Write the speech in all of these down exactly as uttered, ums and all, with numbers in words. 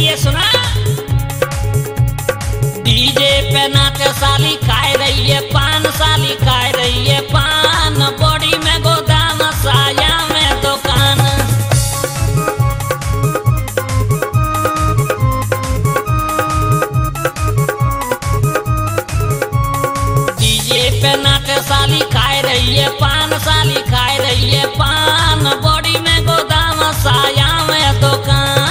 ये सुना। डीजे पे नाचे साली खाए रही है पान, साली खाए रही है पान, बॉडी में गोदाम साया में दुकान। डीजे पे नाचे साली खाए रही है पान, साली खाए रही है पान, बॉडी में गोदाम साया में दुकान।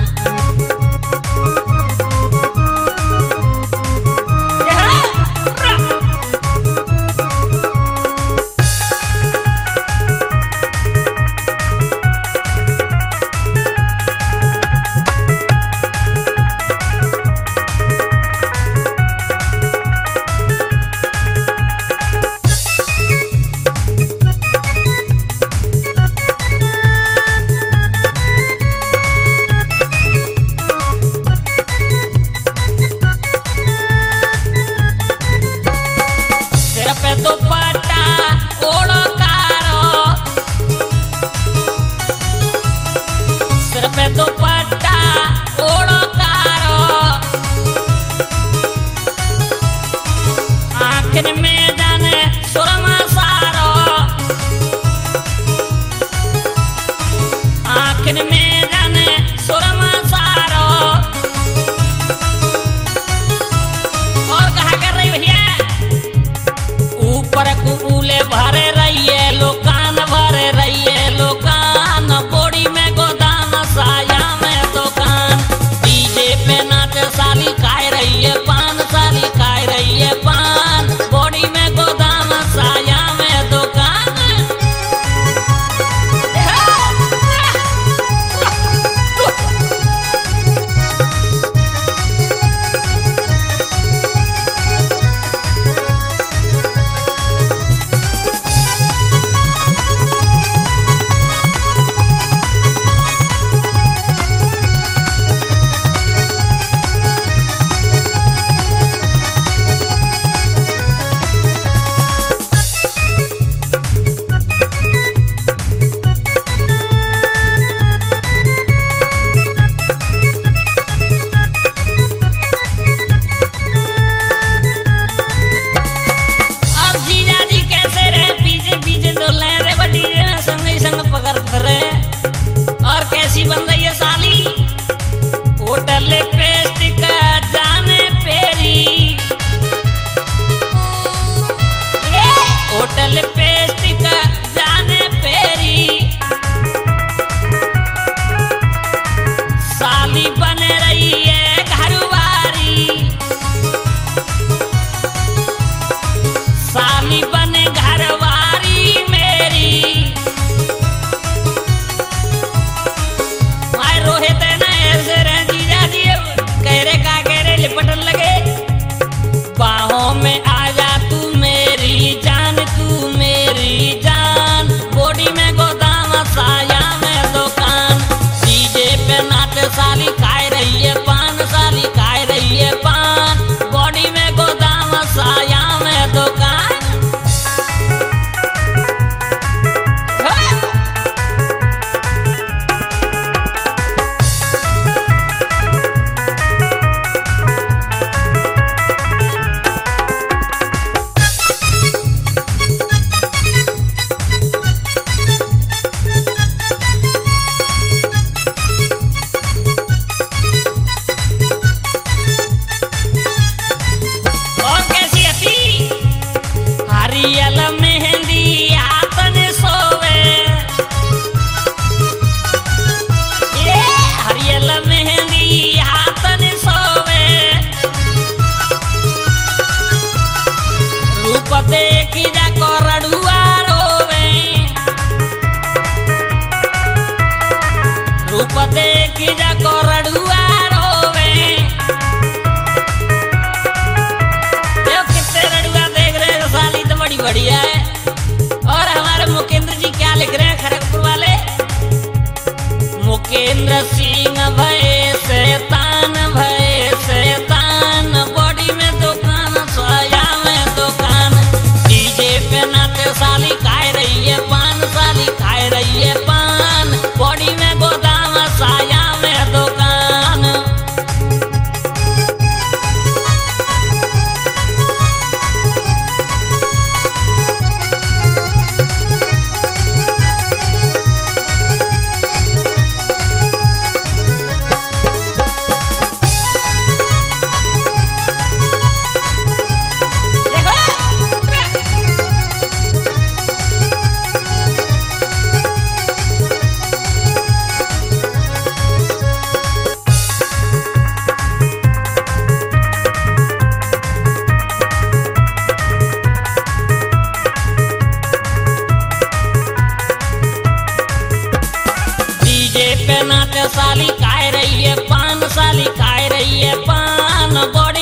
भरे रहिए लोकान, भरे रहिए लोकान, बॉडी में गोदाम साया में दुकान। डीजे पे नाचे साली खाए रही है पान, साली खाए रही है पान, बॉडी में गोदाम साया में दुकान। और कैसी बन रही है साली, होटल पेस्ट का जाने पेरी, होटल पेस्ट का जाने पेरी, साली बन रही है घरवारी, साली बने घरवारी मेरी। रोहित है ना ऐसे रह जीजा जी, कहरे का कहरे लिपटन लगे, बाहों में आजा तू मेरी जान, तू मेरी जान, बॉडी में गोदाम साया में दुकान। डीजे पे नाचे साली खाए रही है पान, साली खाए रही है पान, बॉडी में गोदाम साया में दुकान। हरियल मेहंदी हाथन सोवे, ये हरियल मेहंदी हाथन सोवे, रूप देखी जा करड़ुआ रोवे, रूप देखी जा करड़ुआ रोवे। कितने रड़ुआ देख रहे हो साली, तो बड़ी बढ़िया है। और हमारे मुकेंद्र जी क्या लिख रहे हैं खड़गपुर वाले, मुकेंद्र सिंह भय शैतान, भय शैतान, बॉडी में दुकान साया में दुकान। डीजे पे नाचे साली खाए रही है पान, साली खाए रही है पान, बॉडी में गोदाम साया में दुकान। नाते साली खाए रही है पान, साली खाए रही है पान, बॉडी